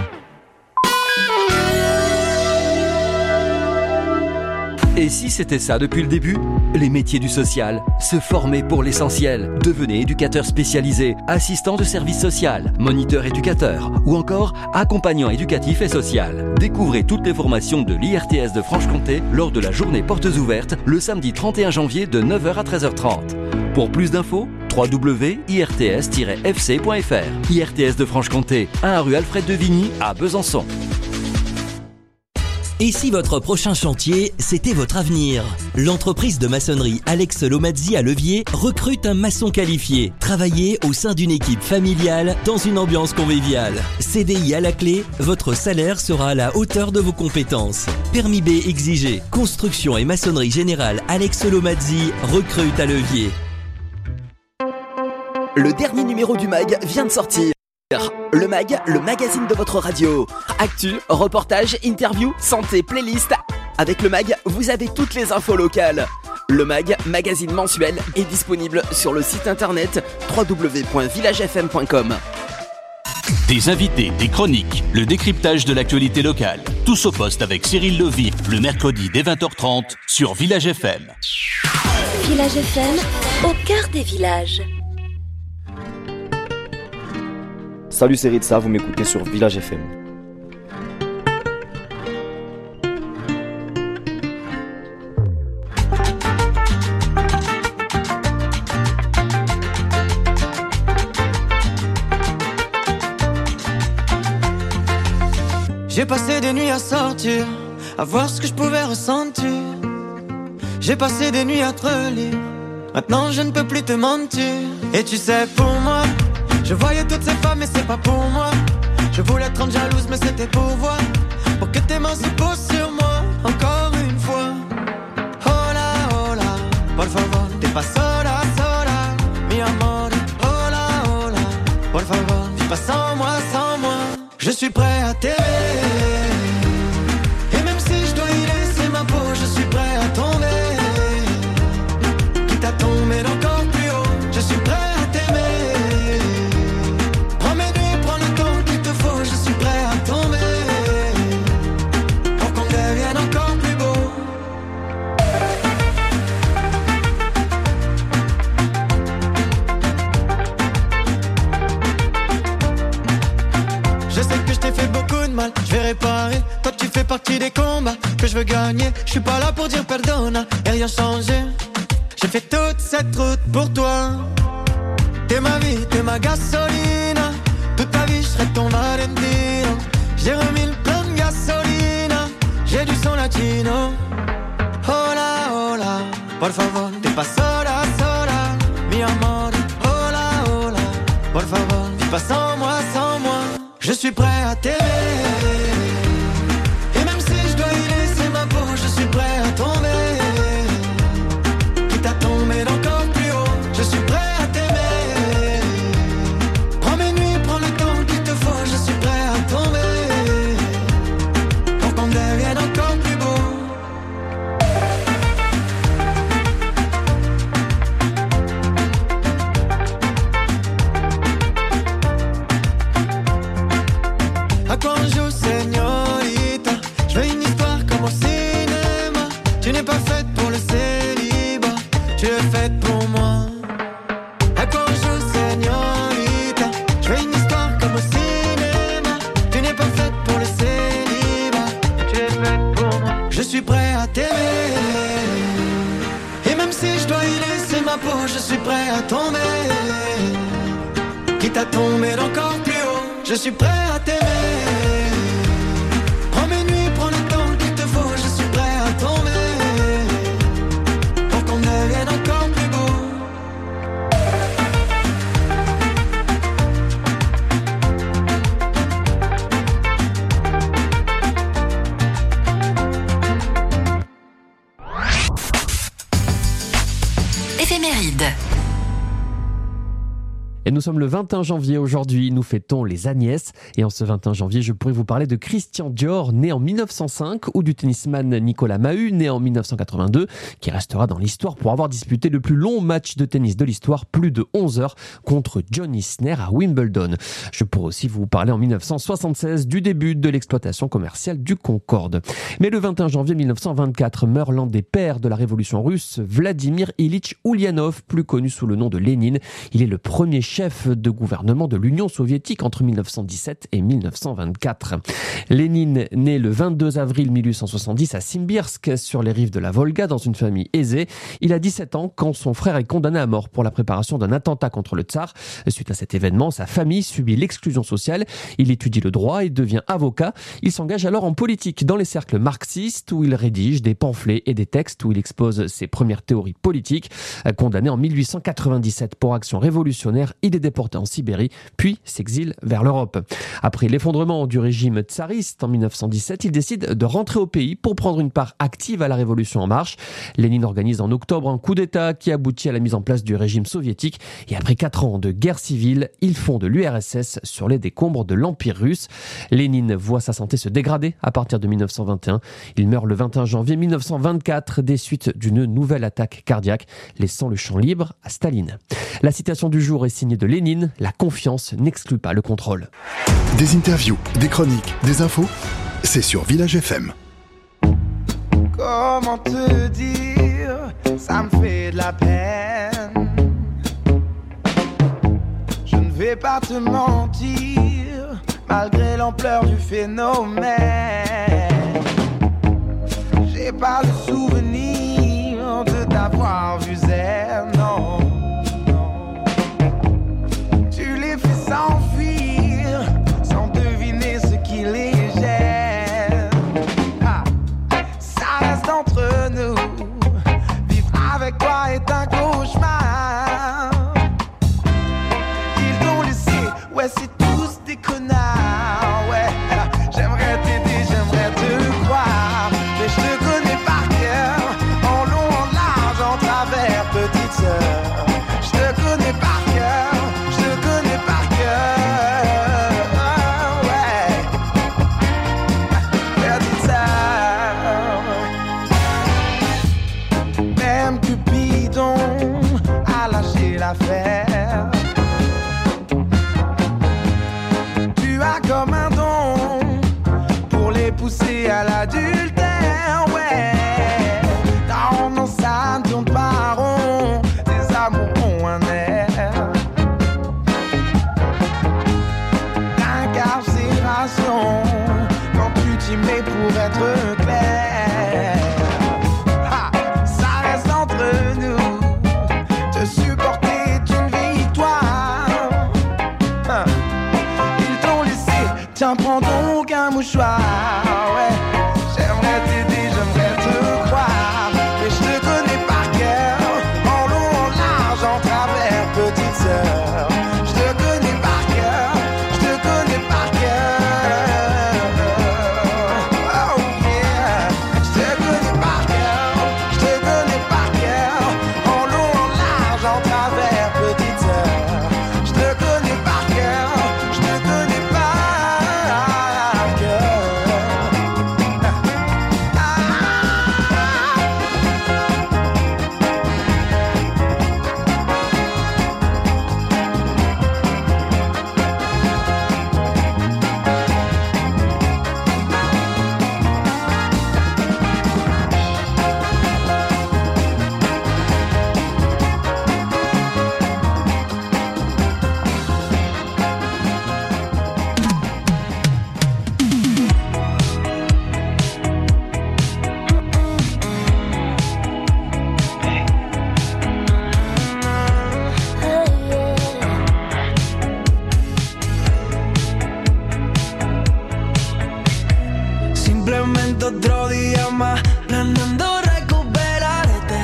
Et si c'était ça depuis le début? Les métiers du social. Se former pour l'essentiel. Devenez éducateur spécialisé, assistant de service social, moniteur éducateur ou encore accompagnant éducatif et social. Découvrez toutes les formations de l'IRTS de Franche-Comté lors de la journée portes ouvertes le samedi 31 janvier de 9h à 13h30. Pour plus d'infos, www.irts-fc.fr. IRTS de Franche-Comté, 1 rue Alfred de Vigny à Besançon. Et si votre prochain chantier, c'était votre avenir? L'entreprise de maçonnerie Alex Lomazzi à Levier recrute un maçon qualifié. Travaillez au sein d'une équipe familiale dans une ambiance conviviale. CDI à la clé, votre salaire sera à la hauteur de vos compétences. Permis B exigé. Construction et maçonnerie générale Alex Lomazzi recrute à Levier. Le dernier numéro du MAG vient de sortir. Le MAG, le magazine de votre radio. Actu, reportage, interview, santé, playlist. Avec le MAG, vous avez toutes les infos locales. Le MAG, magazine mensuel, est disponible sur le site internet www.villagefm.com. Des invités, des chroniques, le décryptage de l'actualité locale. Tous au poste avec Cyril Levy, le mercredi dès 20h30 sur Village FM. Village FM, au cœur des villages. Salut, c'est Ritza, vous m'écoutez sur Village FM. J'ai passé des nuits à sortir, à voir ce que je pouvais ressentir. J'ai passé des nuits à te relire, maintenant je ne peux plus te mentir. Et tu sais, pour moi, je voyais toutes ces femmes mais c'est pas pour moi. Je voulais te rendre jalouse mais c'était pour voir, pour que tes mains se posent sur moi, encore une fois. Hola, por favor, t'es pas sola, mi amor. Hola, por favor, vis pas sans moi. Je suis prêt à t'aimer. Et même si je dois y laisser ma peau, je suis prêt à tomber. Quitte à tomber encore plus haut, je suis prêt à t'aimer. Prends mes nuits, prends le temps qu'il te faut, je suis prêt à tomber. Pour qu'on devienne encore plus beau. Je sais que je t'ai fait beaucoup de mal, je vais réparer. Toi tu fais partie des combats que je veux gagner. Je suis pas là pour dire pardonne et rien changer. J'ai fait toute cette route pour toi. T'es ma vie, t'es ma gasoline. Toute ta vie je serai ton Valentino. J'ai remis le plein de gasoline. J'ai du son latino. Hola, por favor, t'es pas sola, mi amor. Hola, por favor, vis pas sans moi. Je suis prêt à t'aimer. Et même si je dois y laisser ma peau, je suis prêt à tomber. Quitte à tomber encore plus haut, je suis prêt à t'aimer. Prends mes nuits, prends le temps qu'il te faut, je suis prêt à tomber. Pour qu'on devienne encore plus beau. Quand on joue señorita, je veux une histoire comme au cinéma. Tu n'es pas faite pour le célibat, tu es faite pour moi. Quand on joue señorita, je veux une histoire comme au cinéma. Tu n'es pas faite pour le célibat, tu es faite pour moi. Je suis prêt à t'aimer. Et même si je dois y laisser ma peau, je suis prêt à tomber. Quitte à tomber encore plus haut, je suis prêt à t'aimer. Prends mes nuits, prends le temps qu'il te faut, je suis prêt à tomber. Pour qu'on devienne encore plus beau. Éphéméride. Et nous sommes le 21 janvier aujourd'hui, nous fêtons les Agnès. Et en ce 21 janvier, je pourrais vous parler de Christian Dior, né en 1905, ou du tennisman Nicolas Mahut, né en 1982, qui restera dans l'histoire pour avoir disputé le plus long match de tennis de l'histoire, plus de 11 heures, contre John Isner à Wimbledon. Je pourrais aussi vous parler en 1976 du début de l'exploitation commerciale du Concorde. Mais le 21 janvier 1924 meurt l'un des pères de la révolution russe, Vladimir Ilitch Ulyanov, plus connu sous le nom de Lénine. Il est le premier chef de gouvernement de l'Union soviétique entre 1917 et 1924. Lénine naît le 22 avril 1870 à Simbirsk, sur les rives de la Volga, dans une famille aisée. Il a 17 ans quand son frère est condamné à mort pour la préparation d'un attentat contre le tsar. Suite à cet événement, sa famille subit l'exclusion sociale. Il étudie le droit et devient avocat. Il s'engage alors en politique dans les cercles marxistes, où il rédige des pamphlets et des textes où il expose ses premières théories politiques. Condamné en 1897 pour action révolutionnaire, il est déporté en Sibérie, puis s'exile vers l'Europe. Après l'effondrement du régime tsariste en 1917, il décide de rentrer au pays pour prendre une part active à la Révolution en marche. Lénine organise en octobre un coup d'État qui aboutit à la mise en place du régime soviétique et après 4 ans de guerre civile, il fonde l'URSS sur les décombres de l'Empire russe. Lénine voit sa santé se dégrader à partir de 1921. Il meurt le 21 janvier 1924 des suites d'une nouvelle attaque cardiaque, laissant le champ libre à Staline. La citation du jour est signée de Lénine. La confiance n'exclut pas le contrôle. Des interviews, des chroniques, des infos, c'est sur Village FM. Comment te dire, ça me fait de la peine. Je ne vais pas te mentir, malgré l'ampleur du phénomène. J'ai pas le souvenir de t'avoir vu zen, non. Tu les fais s'enfuir sans deviner ce qui les gêne. Ça reste entre nous, vivre avec toi est un cauchemar. Ils t'ont laissé, ouais c'est tous des connards, ouais. J'aimerais t'aider, j'aimerais te croire, mais je te connais par cœur, en long, en large, en travers, petite sœur. Je te connais par cœur, je te connais par cœur, ouais. Petite sœur. Même Cupidon a lâché l'affaire. Tu as comme un don pour les pousser à l'adultère, ouais. Non, non, ça ne tourne pas rond, tes amours ont un air d'incarcération quand tu t'y mets pour être clair. Ça reste entre nous, te supporter est une victoire. Ils t'ont laissé, tiens prends donc un mouchoir, ouais. J'aimerais t'aider, j'aimerais te croire, mais je te connais par cœur, en long, en large, en travers, petite sœur. Je te connais par cœur, je te connais par cœur. Oh yeah, je te connais par cœur, je te connais par cœur, en long, en large, en travers, petite sœur. Je te connais par cœur, je te connais par cœur. Simplemente otro día más, planeando recuperarte.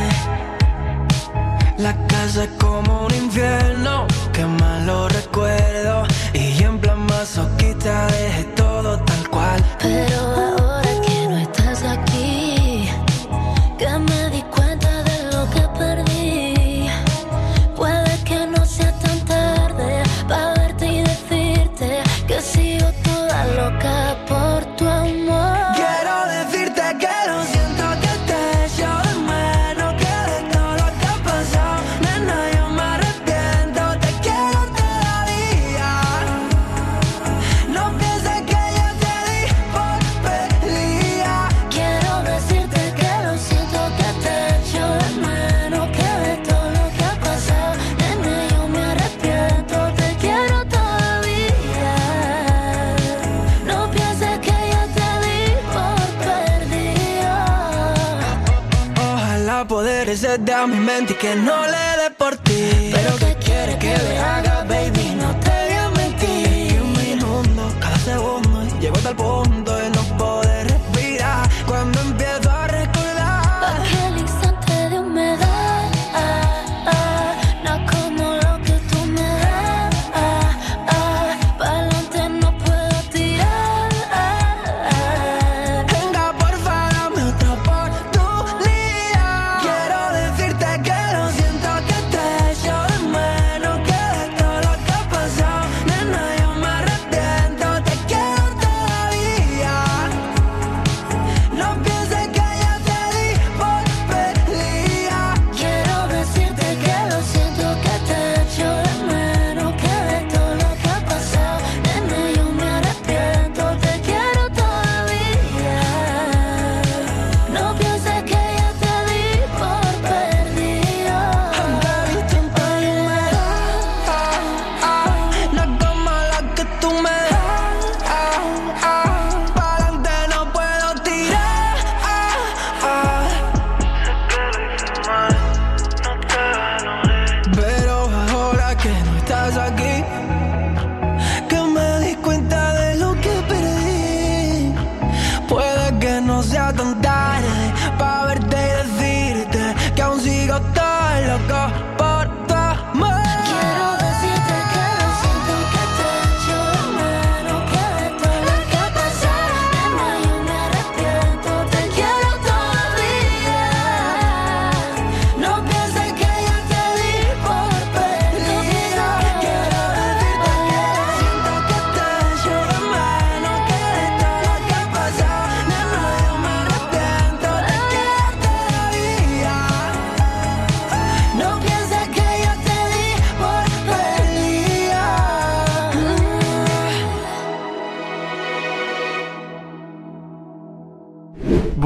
La casa es como un infierno, qué malos recuerdos. Y en plan masoquista dejé todo tal cual. Pero ahora que no estás aquí, que me di cuenta de lo que perdí. Puede que no sea tan tarde para verte y decirte que sigo toda loca por tu amor. Quiero decirte que lo siento, que te echo de menos, que de todo lo que ha pasado, nena, yo me arrepiento, te quiero todavía. No pienses que yo te di por perdida. Quiero decirte que lo siento, que te echo de menos, que de todo lo que ha pasado, nena, yo me arrepiento, te quiero todavía. No pienses que yo te di por perdida. Ojalá poder exceder a mi mente y que no le dé por ti. Pero ¿qué quieres que le haga, baby? No te voy a mentir. En mi mundo, cada segundo llego hasta el punto de no poder respirar. Cuando empiezo a recordar Aquel instante de humedad, no como lo que tú me das.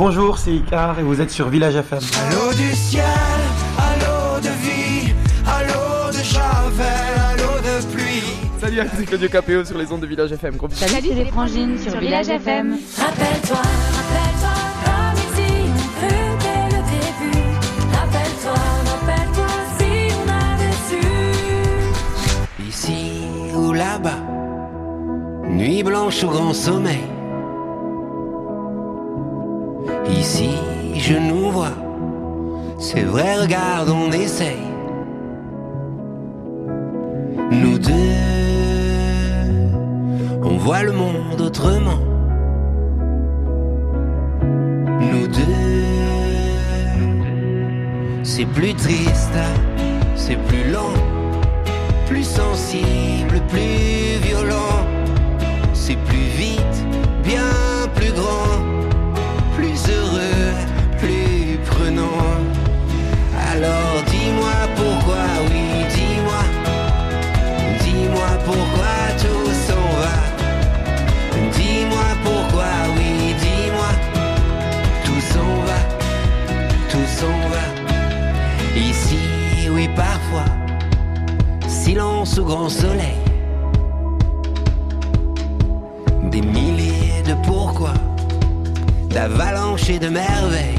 Bonjour, c'est Icar et vous êtes sur Village FM. À l'eau du ciel, à l'eau de vie, à l'eau de javel, à l'eau de pluie. Salut, c'est Claudio Capéo sur les ondes de Village FM. Gros bisous. Salut, c'est les Frangines sur Village FM. Rappelle-toi, comme ici, on crut dès le début. Rappelle-toi si on avait su. Ici ou là-bas, nuit blanche au grand sommeil. Ici, je nous vois, c'est vrai, regarde, on essaye. Nous deux, on voit le monde autrement. Nous deux, c'est plus triste, c'est plus lent, plus sensible, plus violent. C'est plus vite, bien plus grand, plus heureux, plus prenant. Alors dis-moi pourquoi, oui, dis-moi pourquoi tout s'en va. Dis-moi pourquoi, oui, dis-moi, tout s'en va, tout s'en va. Ici, oui, parfois, silence au grand soleil. Des milliers de pourquoi, d'avalanches et de merveilles.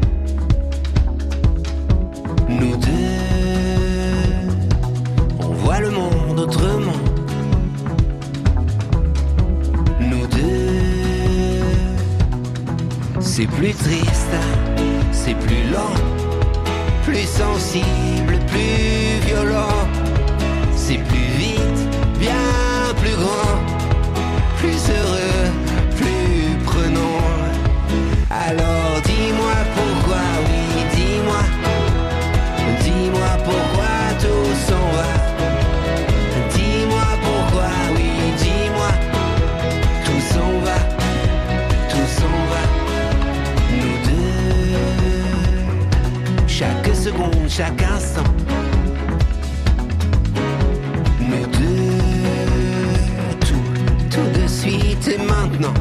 Nous deux, on voit le monde autrement. Nous deux, c'est plus triste, c'est plus lent, plus sensible, plus violent. C'est plus vite, bien plus grand, plus heureux, plus prenant. Alors dis-moi pourquoi, oui, dis-moi pourquoi tout s'en va. Dis-moi pourquoi, oui, dis-moi, tout s'en va, tout s'en va. Nous deux, chaque seconde, chaque instant. Nous deux, tout de suite et maintenant.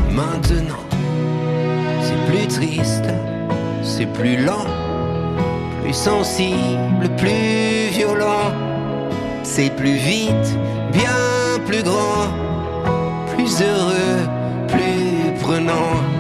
C'est plus triste, c'est plus lent, plus sensible, plus violent. C'est plus vite, bien plus grand, plus heureux, plus prenant.